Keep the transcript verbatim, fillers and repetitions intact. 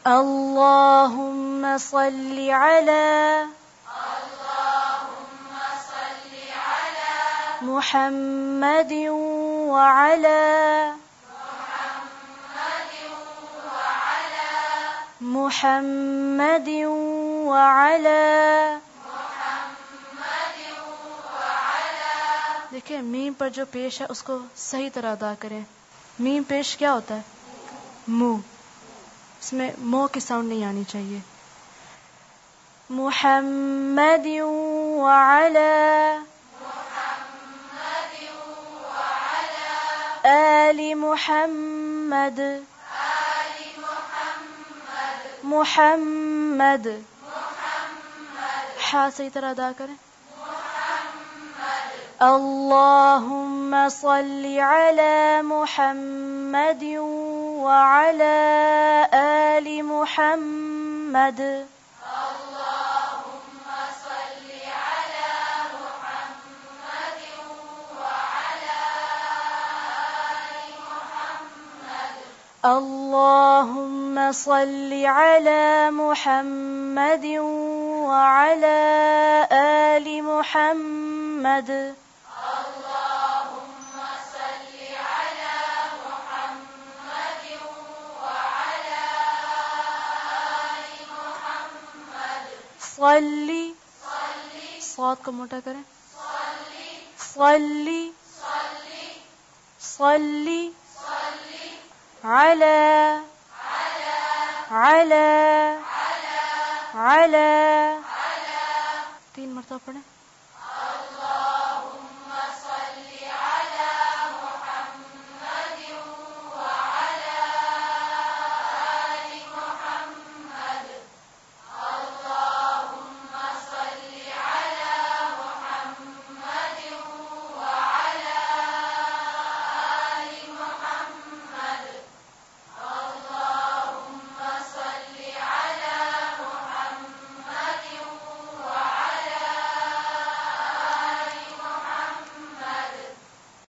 اللهم صل على محمد وعلى محمد وعلى دیکھیں میم پر جو پیش ہے اس کو صحیح طرح ادا کریں. میم پیش کیا ہوتا ہے؟ منہ، اس میں مو کی ساؤنڈ نہیں آنی چاہیے. محمد وعلى آل محمد محمد ہا صحیح طرح ادا کریں. اللهم صل على محمد وعلى آل محمد اللهم صل على محمد وعلى آل محمد اللهم صل على محمد وعلى آل محمد صلی صاد کو موٹا کریں. صلی صلی علی علی علی تین مرتبہ پڑھیں.